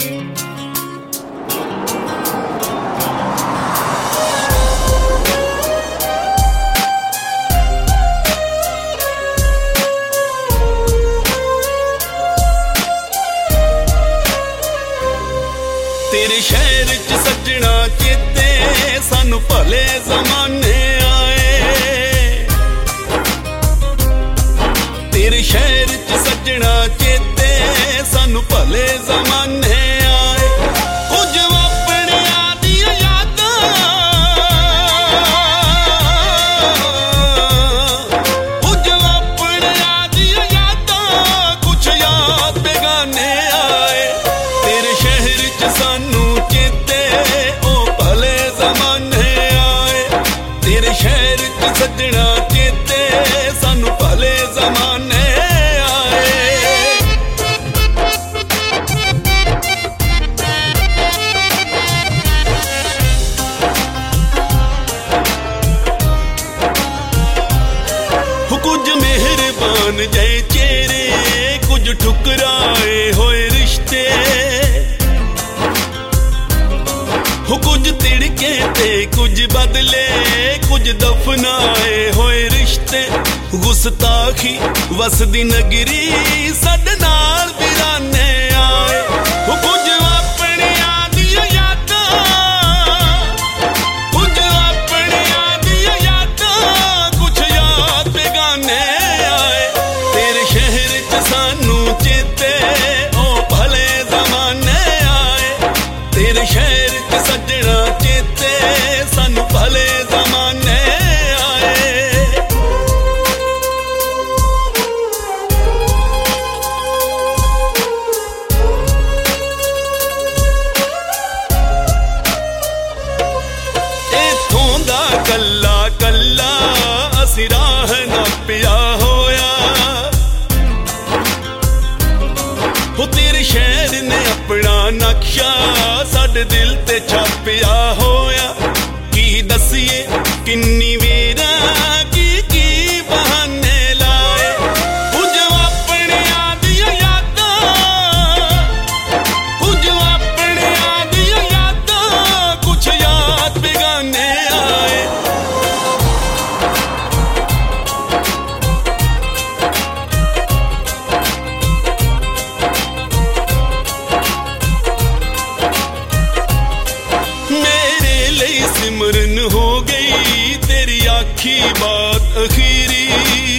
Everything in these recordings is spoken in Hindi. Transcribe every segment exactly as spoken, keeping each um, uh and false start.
तेरे शहर च सजना चेते सानू भले जमाने आए। तेरे शहर च सजना चेते सानू भले जमाने आए। कुछ अपने दियां यादां, कुछ अपने दियां यादां, कुछ याद बेगाने आए। तेरे शहर च सानू चेते ओ भले जमाने आए। तेरे शहर च सजना चेते सानू भले जमाने आए। कुछ मेहरबान जय चेहरे, कुछ ठुकराए होए रिश्ते, कुछ तिड़के ते कुछ बदले, कुछ दफनाए होए रिश्ते। गुस्ताखी वसदी नगरी साडे नाल वीराने आए। कुछ अपने दियां यादां, कुछ अपने दियां यादां, कुछ याद बेगाने आए। तेरे शहर च सानू चेते ओ भले जमाने आए। तेरे शहर च सजना चेते सानू भले जमाने आए। इत्थों दा कल्ला कल्ला असी राह नापिया होया। हो तेरे शहर ने अपना नक्शा साडे दिल ते छापिया होया। की दसिए किन्नी वेरा की की बहाने लाए। कुछ अपने दियां यादां, कुछ अपने दियां यादां, कुछ याद बेगाने आए। मेरे लिए सिमरन हो गई तेरी आखी बात अखीरी।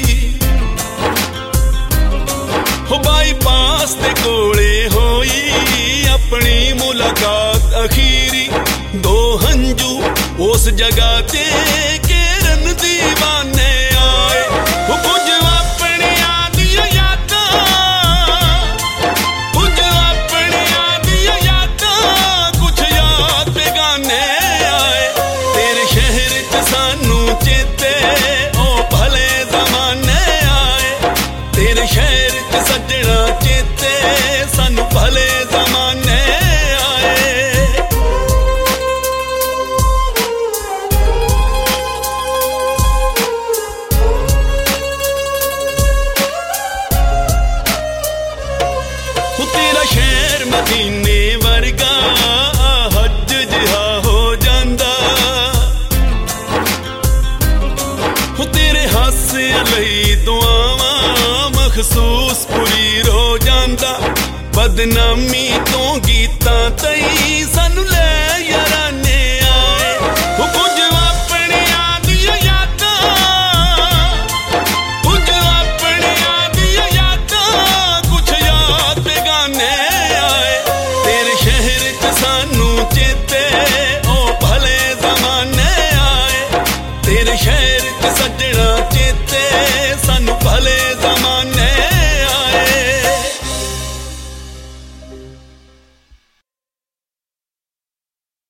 हो बाईपास ते कोले होई अपनी मुलाकात अखीरी। दो हंजू उस जगह ते केरन दीवाने आए। हो कुछ अपने दियां यादां, कुछ अपने दियां यादां, कुछ याद बेगाने आए। तेरे शहर च सानू चेते ओ भले जमाने आए। तेरे शहर च सजना चेते सानू भले जमाने आए। तेरा शहर मदीने वर्गा हज जिहा हो जांदा। तेरे हासे लई दुआवां मखसूस पूरी रो जांदा। बदनामी तो गीतां तई सानू ले याराने आए। कुछ अपने दियां यादां, कुछ अपने दियां यादां, कुछ याद बेगाने आए। तेरे शहर च सानू चेते